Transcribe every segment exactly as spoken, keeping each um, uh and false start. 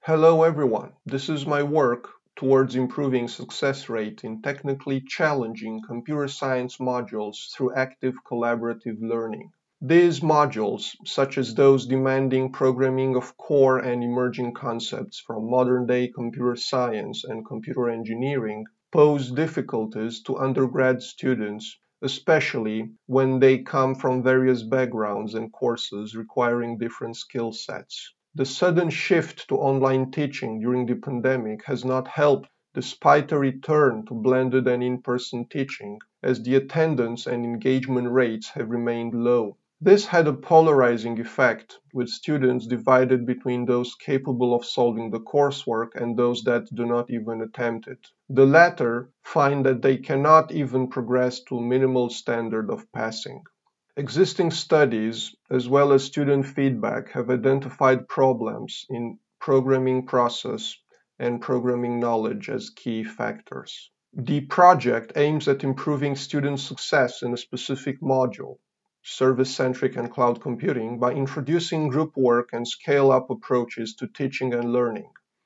Hello everyone, this is my work towards improving success rate in technically challenging computer science modules through active collaborative learning. These modules, such as those demanding programming of core and emerging concepts from modern-day computer science and computer engineering, pose difficulties to undergrad students, especially when they come from various backgrounds and courses requiring different skill sets. The sudden shift to online teaching during the pandemic has not helped despite a return to blended and in-person teaching, as the attendance and engagement rates have remained low. This had a polarizing effect, with students divided between those capable of solving the coursework and those that do not even attempt it. The latter find that they cannot even progress to a minimal standard of passing. Existing studies, as well as student feedback, have identified problems in programming process and programming knowledge as key factors. The project aims at improving student success in a specific module, service-centric and cloud computing, by introducing group work and scale-up approaches to teaching and learning.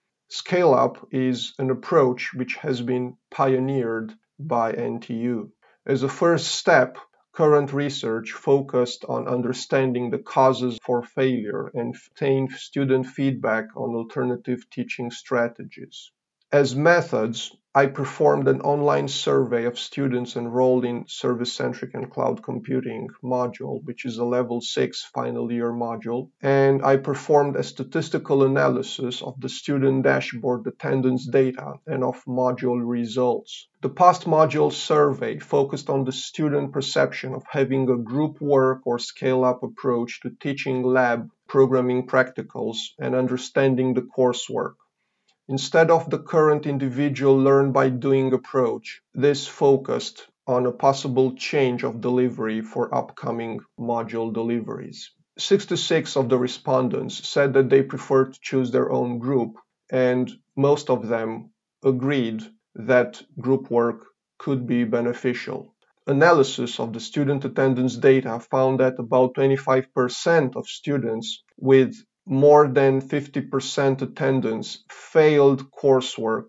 Scale-up is an approach which has been pioneered by N T U. As a first step, current research focused on understanding the causes for failure and obtained student feedback on alternative teaching strategies. As methods, I performed an online survey of students enrolled in Service-Centric and Cloud Computing module, which is a level six final year module, and I performed a statistical analysis of the student dashboard attendance data and of module results. The post-module survey focused on the student perception of having a group work or scale-up approach to teaching lab programming practicals and understanding the coursework. Instead of the current individual learn by doing approach, this focused on a possible change of delivery for upcoming module deliveries. sixty-six of the respondents said that they prefer to choose their own group, and most of them agreed that group work could be beneficial. Analysis of the student attendance data found that about twenty-five percent of students with more than fifty percent attendance failed coursework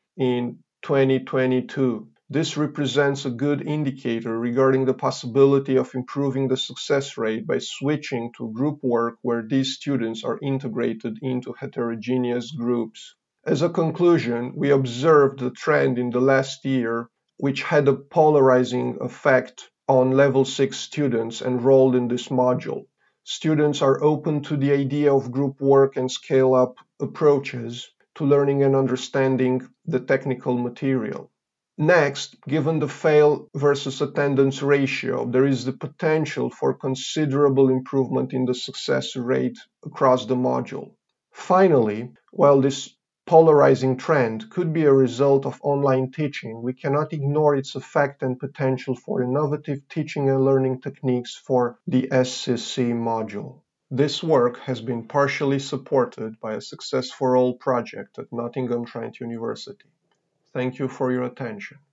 in twenty twenty-two. This represents a good indicator regarding the possibility of improving the success rate by switching to group work where these students are integrated into heterogeneous groups. As a conclusion, we observed the trend in the last year, which had a polarizing effect on level six students enrolled in this module. Students are open to the idea of group work and scale-up approaches to learning and understanding the technical material. Next, given the fail versus attendance ratio, there is the potential for considerable improvement in the success rate across the module. Finally, while this polarizing trend could be a result of online teaching, we cannot ignore its effect and potential for innovative teaching and learning techniques for the S C C module. This work has been partially supported by a Success for All project at Nottingham Trent University. Thank you for your attention.